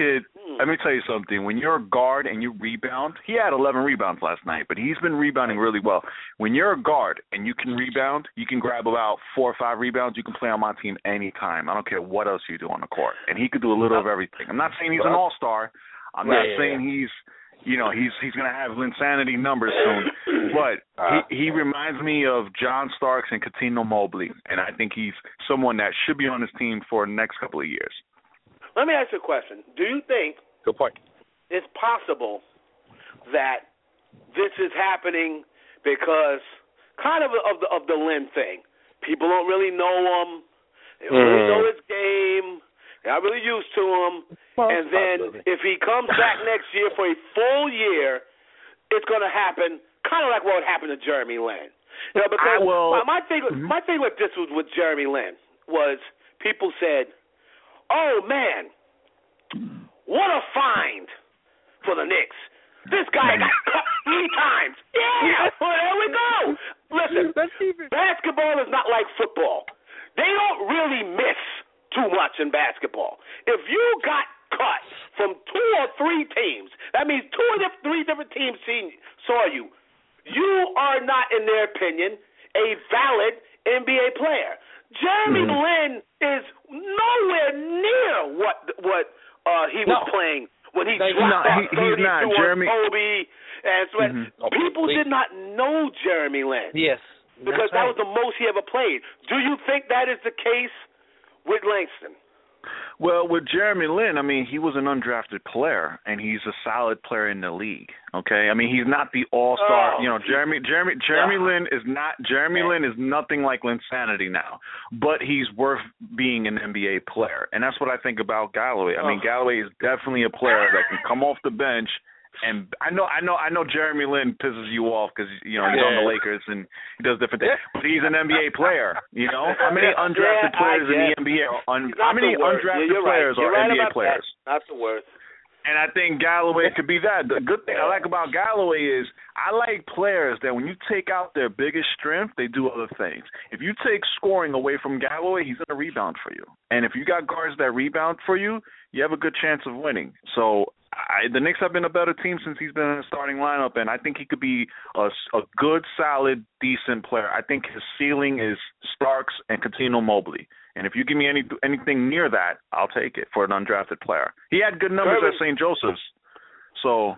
Let me tell you something. When you're a guard and you rebound, he had 11 rebounds last night, but he's been rebounding really well. When you're a guard and you can rebound, you can grab about 4 or 5 rebounds. You can play on my team anytime. I don't care what else you do on the court. And he could do a little of everything. I'm not saying he's an all-star. I'm not saying he's going to have Linsanity numbers soon. But he reminds me of John Starks and Cuttino Mobley, and I think he's someone that should be on his team for the next couple of years. Let me ask you a question. Do you think it's possible that this is happening because kind of the Lin thing? People don't really know him. They don't really know his game. They're not really used to him. And then if he comes back next year for a full year, it's going to happen kind of like what happened to Jeremy Lin. You know, because my thing with this was with Jeremy Lin was people said, "Oh, man, what a find for the Knicks. This guy got cut 3 times." Yeah, well, there we go. Listen, basketball is not like football. They don't really miss too much in basketball. If you got cut from 2 or 3 teams, that means 2 or 3 different teams saw you. You are not, in their opinion, a valid NBA player. Jeremy Lin is nowhere near what he was playing when he dropped off 32 on Kobe. And people did not know Jeremy Lin. Yes. Because that was the most he ever played. Do you think that is the case with Langston? Well, with Jeremy Lin, I mean, he was an undrafted player, and he's a solid player in the league. Okay, I mean, he's not the all-star. Jeremy Lin is not. Jeremy Lin is nothing like Linsanity now, but he's worth being an NBA player, and that's what I think about Galloway. I mean, Galloway is definitely a player that can come off the bench. And I know Jeremy Lin pisses you off because he's on the Lakers and he does different things. But he's an NBA player. How many undrafted players in the NBA? How many undrafted players are NBA players? Not the worst. And I think Galloway could be that. The good thing I like about Galloway is I like players that when you take out their biggest strength, they do other things. If you take scoring away from Galloway, he's going to rebound for you. And if you got guards that rebound for you, you have a good chance of winning. So the Knicks have been a better team since he's been in the starting lineup, and I think he could be a good, solid, decent player. I think his ceiling is Starks and Cuttino Mobley. And if you give me anything near that, I'll take it for an undrafted player. He had good numbers at St. Joseph's, so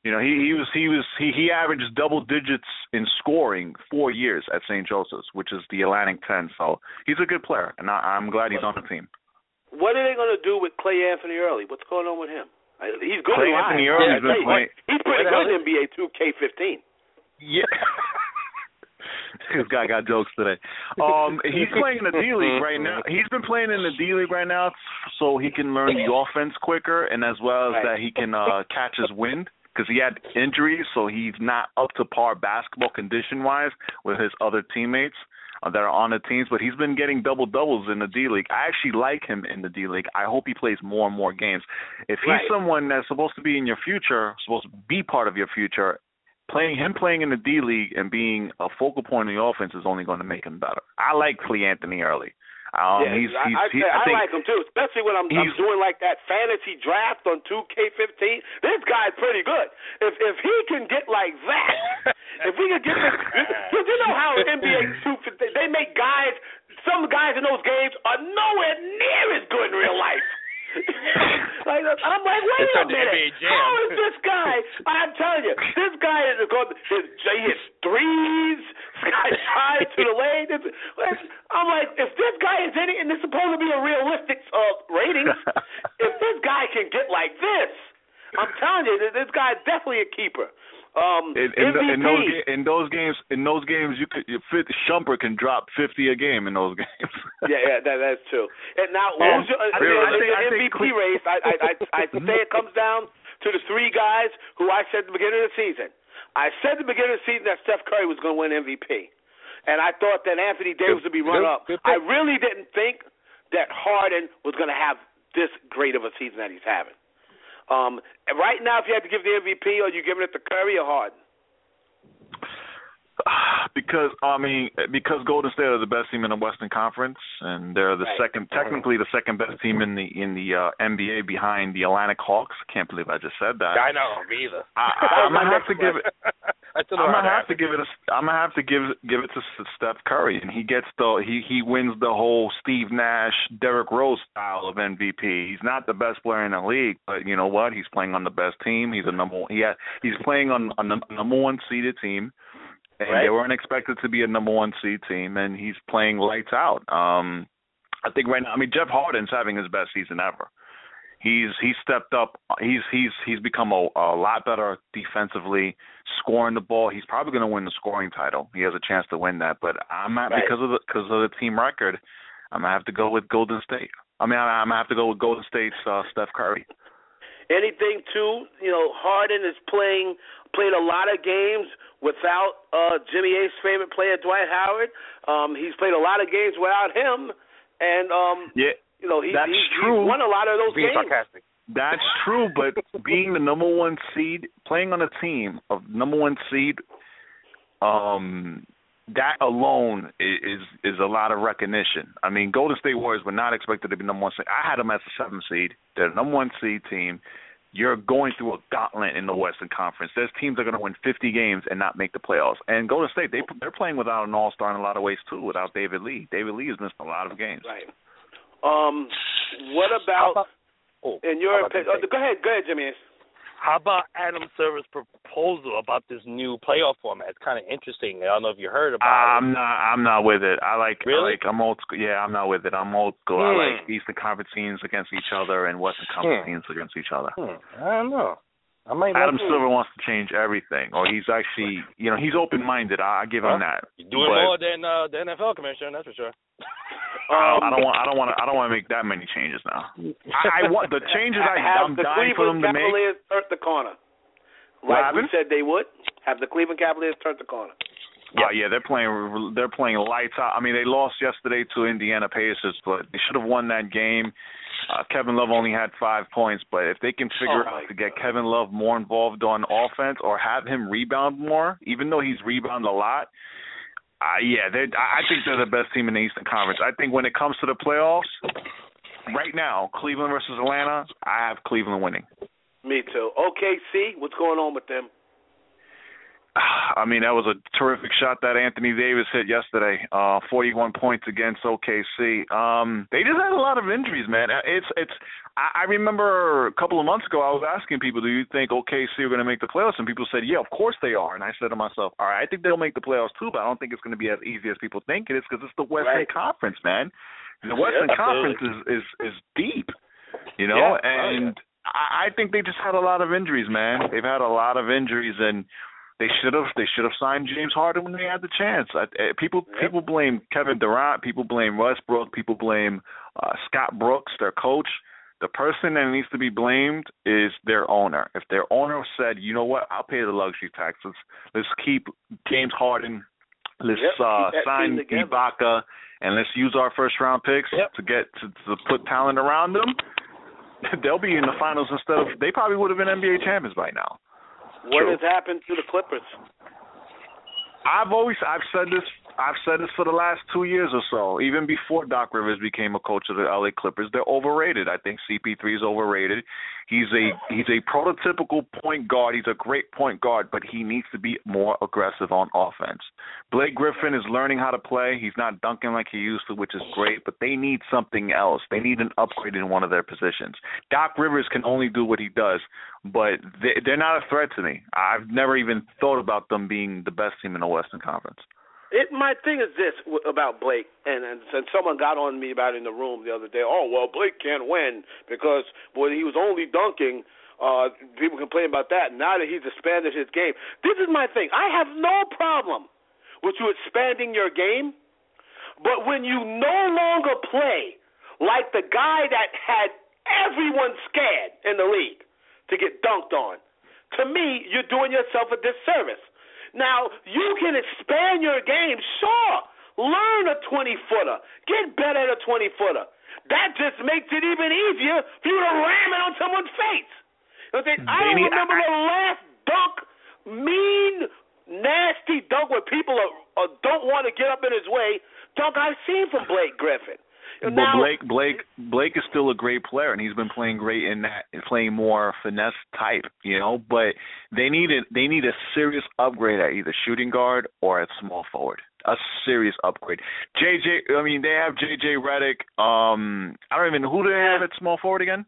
he averaged double digits in scoring 4 years at St. Joseph's, which is the Atlantic 10. So he's a good player, and I'm glad he's on the team. What are they going to do with Clay Anthony Early? What's going on with him? He's good. Clay Anthony Early's been playing. He's pretty good in NBA 2K15. Yeah. This guy got jokes today. He's playing in the D League right now. He's been playing in the D League right now so he can learn the offense quicker, and as well as that he can catch his wind because he had injuries, so he's not up to par basketball condition-wise with his other teammates that are on the teams. But he's been getting double-doubles in the D League. I actually like him in the D League. I hope he plays more and more games. If he's someone that's supposed to be in your future, supposed to be part of your future, playing in the D League and being a focal point in the offense is only going to make him better. I like Clay Anthony Early. I like him too, especially when I'm doing like that fantasy draft on 2K15. This guy's pretty good. If he can get like that, if we can get this, because you know how NBA 2K, they make guys. Some guys in those games are nowhere near as good in real life. I'm like, wait a minute. How is this guy? I'm telling you, this guy he hits threes. This guy tries to the lane. I'm like, if this guy is in it, and it's supposed to be a realistic ratings, if this guy can get like this, I'm telling you, this guy's definitely a keeper. In those games, Shumpert can drop 50 a game in those games. that's true. And now, the MVP race, I say it comes down to the 3 guys who I said at the beginning of the season. I said at the beginning of the season that Steph Curry was going to win MVP, and I thought that Anthony Davis would be runner-up. I really didn't think that Harden was going to have this great of a season that he's having. Right now, if you had to give the MVP, are you giving it to Curry or Harden? Because Golden State are the best team in the Western Conference, and they're the technically the second best team in the NBA behind the Atlantic Hawks. Can't believe I just said that. I know, me either. I'm gonna have to give it. I'm gonna have to give it to Steph Curry, and he wins the whole Steve Nash, Derrick Rose style of MVP. He's not the best player in the league, but you know what? He's playing on the best team. He's he's playing on a number one seeded team. And they weren't expected to be a number one seed team, and he's playing lights out. I think right now, Jeff Harden's having his best season ever. He's stepped up. He's become a lot better defensively, scoring the ball. He's probably going to win the scoring title. He has a chance to win that. But because of the team record, I'm gonna have to go with Golden State. I'm gonna have to go with Golden State's Steph Curry. Anything too? Harden is played a lot of games without Jimmy A's favorite player, Dwight Howard. He's played a lot of games without him, and he's won a lot of those games. Sarcastic. That's true, but being the number one seed, playing on a team of number one seed, that alone is a lot of recognition. Golden State Warriors were not expected to be number one seed. I had them as a 7th seed. They're the number one seed team. You're going through a gauntlet in the Western Conference. There's teams that are going to win 50 games and not make the playoffs. And Golden State, they're playing without an all-star in a lot of ways, too, without David Lee. David Lee has missed a lot of games. Right. What about, in your opinion? Go ahead, Jimmy. How about Adam Silver's proposal about this new playoff format? It's kind of interesting. I don't know if you heard about it. I'm not with it. Really? I'm old school. Yeah, I'm not with it. I'm old school. I like Eastern Conference teams against each other and Western Conference teams against each other. I don't know. Adam Silver wants to change everything, or he's actually, he's open-minded. I give him that. He's doing more than the NFL commissioner, that's for sure. I don't want to make that many changes now. I want the changes. I'm dying for them to make. Have the Cleveland Cavaliers turn the corner, like we said they would. Have the Cleveland Cavaliers turn the corner. Yeah, they're playing lights out. They lost yesterday to Indiana Pacers, but they should have won that game. Kevin Love only had 5 points, but if they can figure out to get Kevin Love more involved on offense or have him rebound more, even though he's rebounded a lot, I think they're the best team in the Eastern Conference. I think when it comes to the playoffs, right now, Cleveland versus Atlanta, I have Cleveland winning. Me too. OKC, what's going on with them? That was a terrific shot that Anthony Davis hit yesterday. 41 points against OKC. They just had a lot of injuries, man. I remember a couple of months ago I was asking people, do you think OKC are going to make the playoffs? And people said, yeah, of course they are. And I said to myself, all right, I think they'll make the playoffs too, but I don't think it's going to be as easy as people think it is because it's the Western Conference, man. The Western Conference is deep, and I think they just had a lot of injuries, man. They've had a lot of injuries, and They should have signed James Harden when they had the chance. People blame Kevin Durant. People blame Westbrook. People blame Scott Brooks, their coach. The person that needs to be blamed is their owner. If their owner said, you know what, I'll pay the luxury taxes. Let's keep James Harden. Let's sign Ibaka, and let's use our first-round picks to get to put talent around them. They'll be in the finals instead of. They probably would have been NBA champions by now. What has happened to the Clippers? I've said this for the last 2 years or so. Even before Doc Rivers became a coach of the LA Clippers, they're overrated. I think CP3 is overrated. He's a prototypical point guard. He's a great point guard, but he needs to be more aggressive on offense. Blake Griffin is learning how to play. He's not dunking like he used to, which is great, but they need something else. They need an upgrade in one of their positions. Doc Rivers can only do what he does, but they're not a threat to me. I've never even thought about them being the best team in the Western Conference. My thing is this about Blake, and someone got on me about it in the room the other day. Oh, well, Blake can't win because when he was only dunking, people complain about that. Now that he's expanded his game. This is my thing. I have no problem with you expanding your game, but when you no longer play like the guy that had everyone scared in the league to get dunked on, to me, you're doing yourself a disservice. Now, you can expand your game, sure. Learn a 20-footer. Get better at a 20-footer. That just makes it even easier for you to ram it on someone's face. I don't remember the last dunk, mean, nasty dunk where people don't want to get up in his way dunk I've seen from Blake Griffin. But now, Blake is still a great player, and he's been playing great in that, playing more finesse type, But they need a serious upgrade at either shooting guard or at small forward. A serious upgrade. They have JJ Redick. I don't even who do they have at small forward again?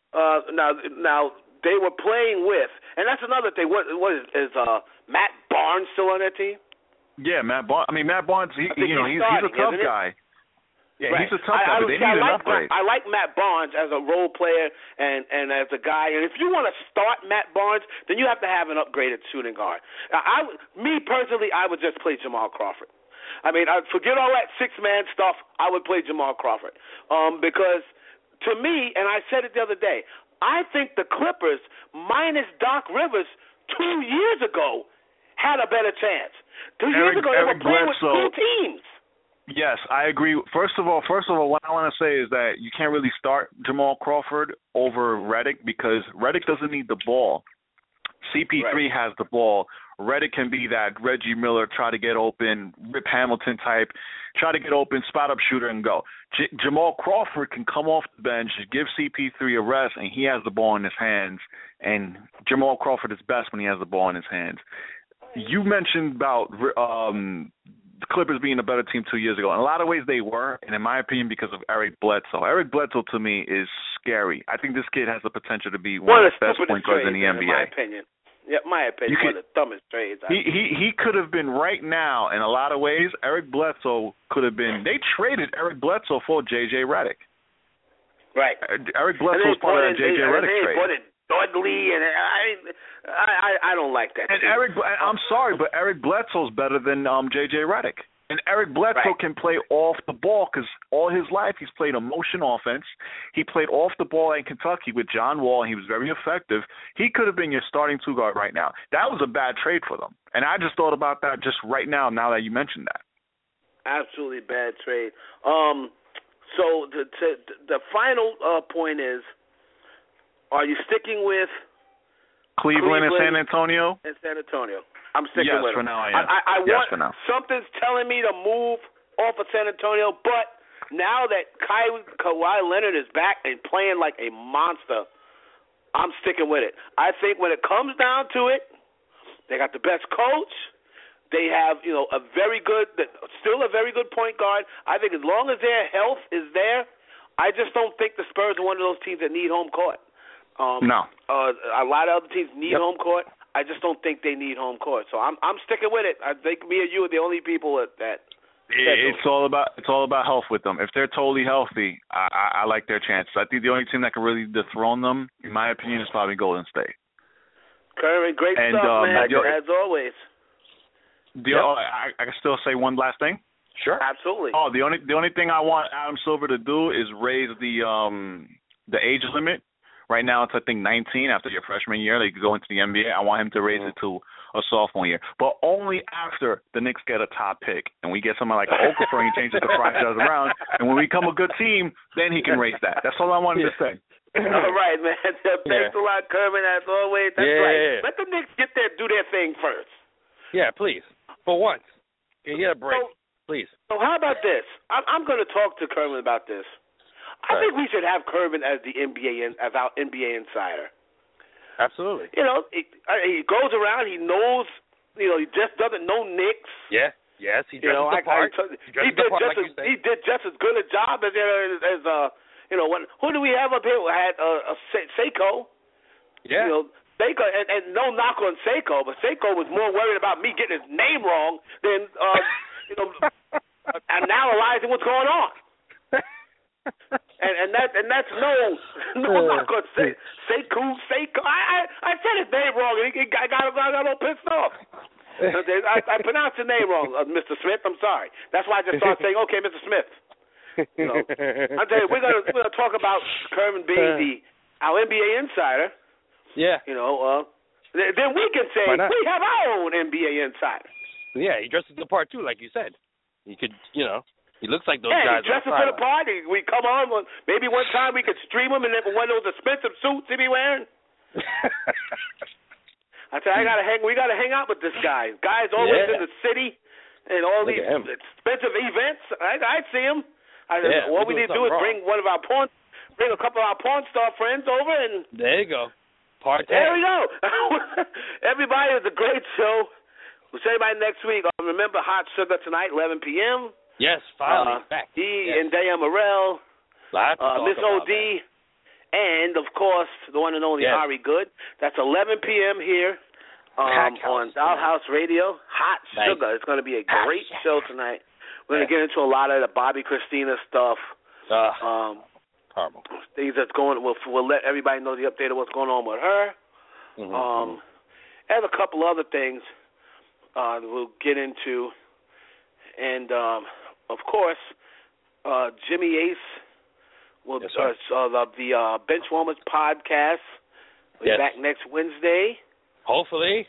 Now they were playing with, and that's another thing. What is Matt Barnes still on that team? Yeah, Matt Barnes. Matt Barnes. He's a tough guy. Yeah, right. He's a tough guy, but they need an upgrade. I like Matt Barnes as a role player and as a guy. And if you want to start Matt Barnes, then you have to have an upgraded shooting guard. Me personally, I would just play Jamal Crawford. Forget all that six-man stuff. I would play Jamal Crawford because to me, and I said it the other day, I think the Clippers, minus Doc Rivers, 2 years ago, had a better chance. 2 years ago, they were playing with two teams. Yes, I agree. First of all, what I want to say is that you can't really start Jamal Crawford over Redick because Redick doesn't need the ball. CP3 has the ball. Redick can be that Reggie Miller, try to get open, Rip Hamilton type, try to get open, spot up shooter and go. Jamal Crawford can come off the bench, give CP3 a rest, and he has the ball in his hands. And Jamal Crawford is best when he has the ball in his hands. You mentioned about the Clippers being a better team 2 years ago. In a lot of ways they were, and in my opinion, because of Eric Bledsoe. Eric Bledsoe, to me, is scary. I think this kid has the potential to be one of the best point guards in the NBA. In my opinion. Yeah, my opinion, one of the dumbest trades. He could have been right now, in a lot of ways, Eric Bledsoe could have been. They traded Eric Bledsoe for J.J. Redick. Right. Eric Bledsoe was part of that J.J. Redick trade. Dudley, and I don't like that. And I'm sorry, but Eric Bledsoe's better than J.J. Redick. And Eric Bledsoe can play off the ball because all his life he's played a motion offense. He played off the ball in Kentucky with John Wall, and he was very effective. He could have been your starting two guard right now. That was a bad trade for them. And I just thought about that just right now that you mentioned that. Absolutely bad trade. So the final point is, are you sticking with Cleveland and San Antonio? And San Antonio. I'm sticking with them. Yes, for now I am. I for now. Something's telling me to move off of San Antonio, but now that Kawhi Leonard is back and playing like a monster, I'm sticking with it. I think when it comes down to it, they got the best coach. They have, still a very good point guard. I think as long as their health is there, I just don't think the Spurs are one of those teams that need home court. No. A lot of other teams need home court. I just don't think they need home court. So I'm sticking with it. I think me and you are the only people that it's all about health with them. If they're totally healthy, I like their chances. I think the only team that can really dethrone them, in my opinion, is probably Golden State. Kerwin, great stuff, man. As always. I can still say one last thing. Sure, absolutely. Oh, the only thing I want Adam Silver to do is raise the age limit. Right now it's I think 19 after your freshman year. They could go into the NBA. I want him to raise it to a sophomore year, but only after the Knicks get a top pick and we get someone like Okafor and he changes the franchise around. And when we become a good team, then he can raise that. That's all I wanted to say. All right, man. Thanks a lot, Kerwin, as always. That's right. Let the Knicks do their thing first. Yeah, please. For once. Can you get a break? Please. So how about this? I'm going to talk to Kerwin about this. I think we should have Kerwin as our NBA insider. Absolutely. He goes around. He knows. He just doesn't know Knicks. Yeah. Yes, he dresses the part. He did just as good a job as who do we have up here? We had Seiko. Yeah. Seiko, and no knock on Seiko, but Seiko was more worried about me getting his name wrong than analyzing what's going on. And that's no knock on Seiko. I said his name wrong, and I got all pissed off. I pronounced the name wrong, Mr. Smith. I'm sorry. That's why I just started saying, okay, Mr. Smith. I tell you, we're gonna talk about Kerwin being our NBA insider. Yeah. Then we can say we have our own NBA insider. Yeah, he dresses the part too, like you said. He could, he looks like those guys. He dresses for the party. We come on. Maybe one time we could stream him in one of those expensive suits he'd be wearing. I said, we gotta hang out with this guy. Guy's always in the city and all these expensive events. I see him. I said, what we need to do is bring a couple of our porn star friends over, and there you go. Partay. There we go. Everybody, it's a great show. We'll see everybody next week. Remember Hot Sugar tonight, 11 p.m. Yes, finally back. And Diane Morrell, Miss O.D., and, of course, the one and only Ari Good. That's 11 p.m. here on Dollhouse Radio. Hot Sugar. It's going to be a great show tonight. We're going to get into a lot of the Bobby Christina stuff. Things that's going. We'll let everybody know the update of what's going on with her. And a couple other things we'll get into. And, of course, Jimmy Ace will the Benchwarmers podcast will be back next Wednesday. Hopefully.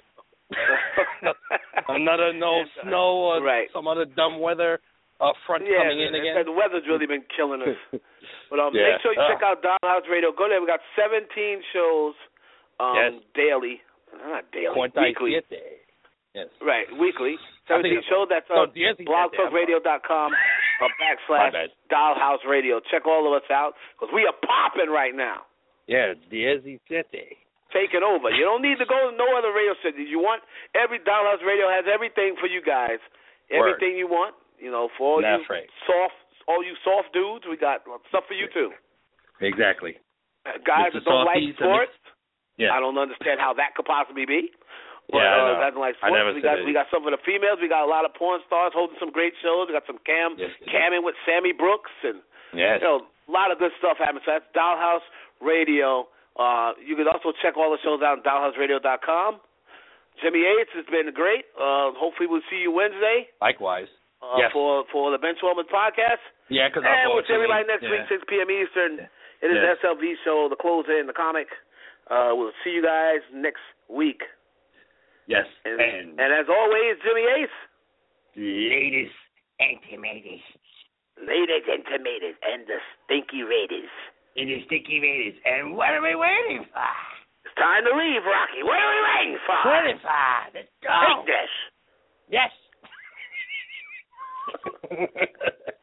Another snow or some other dumb weather front coming in again. The weather's really been killing us. But make sure you check out Dollhouse Radio. Go there. We got 17 shows daily. Not daily. Weekly. Yes. Right, weekly. 17 shows. That's on blogtalkradio.com / Dollhouse Radio. Check all of us out because we are popping right now. Yeah, 17. Taking over. You don't need to go to no other radio station. You want every Dollhouse Radio has everything for you guys. Everything you want. You know, for all you soft dudes, we got stuff for you too. Exactly. Guys that don't like sports, I don't understand how that could possibly be. But doesn't like sports. We got some for the females. We got a lot of porn stars holding some great shows. We got some camming with Sammy Brooks and a lot of good stuff happening. So that's Dollhouse Radio. You can also check all the shows out on dollhouseradio.com. Jimmy Yates, has been great. Hopefully we'll see you Wednesday. Likewise. For the Benchwarmers podcast. Yeah, because we'll see everybody next week, 6 p.m. Eastern. It is the SLV show, the closer in the comic. We'll see you guys next week. Yes. And as always, Jimmy Ace. Ladies and tomatoes. Ladies and tomatoes and the stinky Raiders. And the stinky Raiders. And what are we waiting for? It's time to leave, Rocky. What are we waiting for? Let's go. Take this. Yes.